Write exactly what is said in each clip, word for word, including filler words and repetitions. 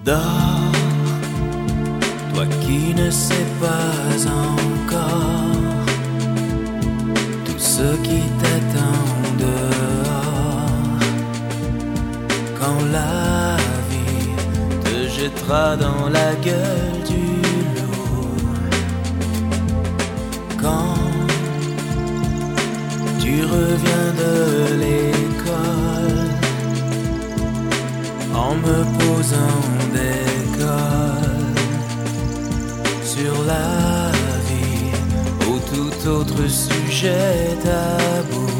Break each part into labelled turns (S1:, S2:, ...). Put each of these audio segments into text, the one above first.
S1: Dors, toi qui ne sais pas encore tout ce qui t'attend dehors. Quand la vie te jettera dans la gueule du loup, quand tu reviens de l'école en me posant des cols sur la vie ou tout autre sujet tabou.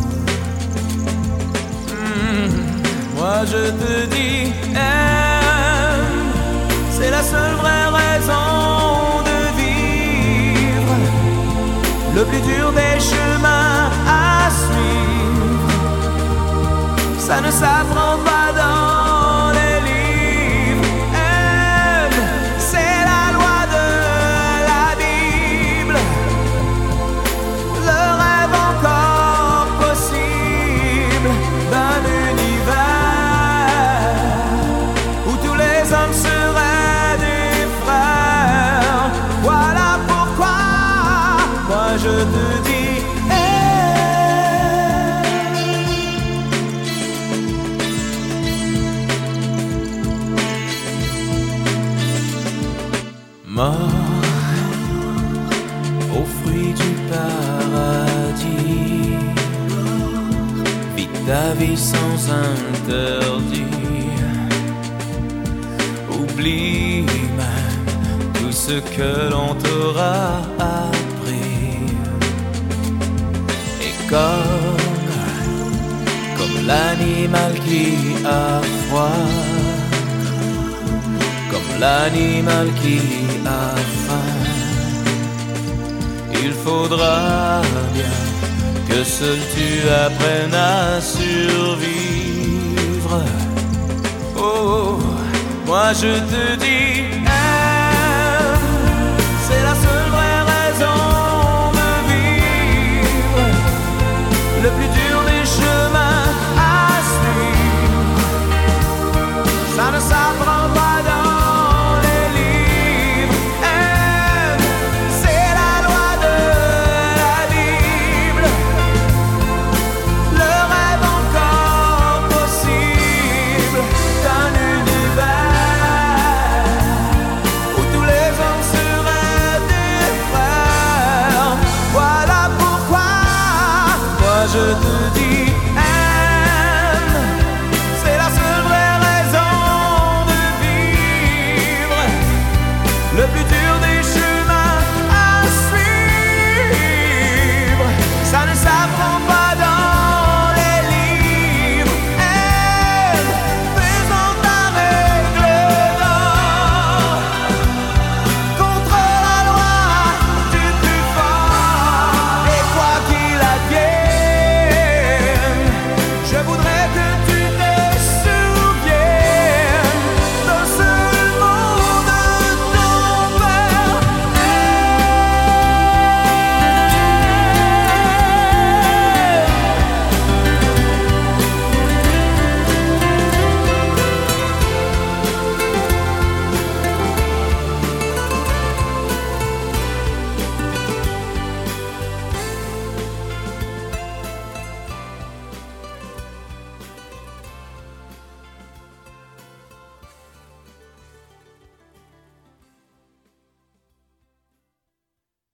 S1: Mmh, moi je te dis, aime, c'est la seule vraie raison de vivre. Le plus dur des chemins à suivre, ça ne s'apprend pas dans je te dis, hey. Mort au fruit du paradis, vis ta vie sans interdit, oublie même tout ce que l'on t'aura appris. Comme, comme l'animal qui a froid, comme l'animal qui a faim, il faudra bien que seul tu apprennes à survivre. Oh, moi je te dis,